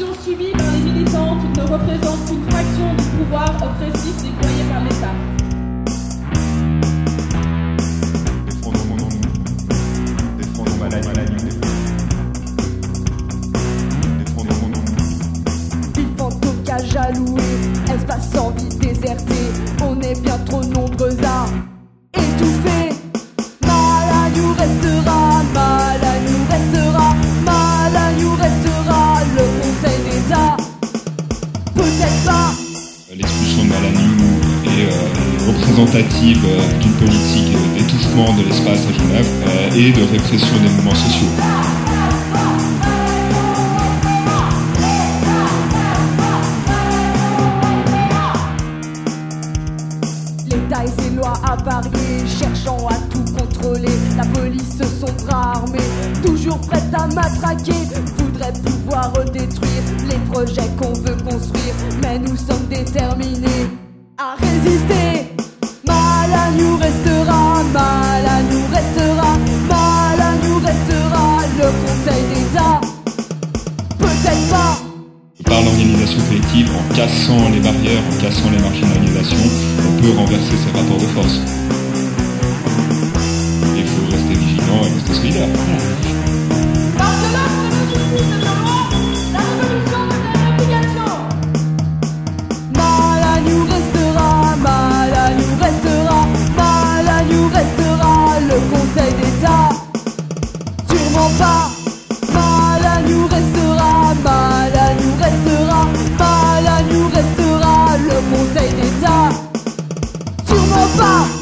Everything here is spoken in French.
répression subie par les militantes ne représente qu'une fraction du pouvoir oppressif déployé par l'État. Défendons la maladie. Vivant au cage à louer, espace sans vie déserté, on est bien trop nombreux à étouffer. Mal à nous restera, mal à nous restera, mal à nous restera le Conseil d'État. Peut-être pas. L'expulsion de Malanu est représentative d'une politique d'étouffement de l'espace à Genève et de répression des mouvements sociaux. L'État et ses lois avariées, cherchant à tout contrôler. La police, son bras armé, toujours prête à matraquer, voudrait pouvoir détruire les projets qu'on veut construire. Mais nous sommes déterminés à résister. Mal à nous restera, mal à nous restera, mal à nous restera le Conseil d'État. Peut-être pas. Par l'organisation collective, en cassant les barrières, en cassant les marginalisations, on peut renverser ces rapports de force. Il faut rester vigilant et rester solidaire. Parce que lorsque la justice viendra, la révolution devient une obligation. Mal à nous restera, mal à nous restera, mal à nous restera le Conseil d'État. Sûrement pas. Mal à nous restera, mal à nous restera, mal à nous restera le Conseil d'État. Sûrement pas.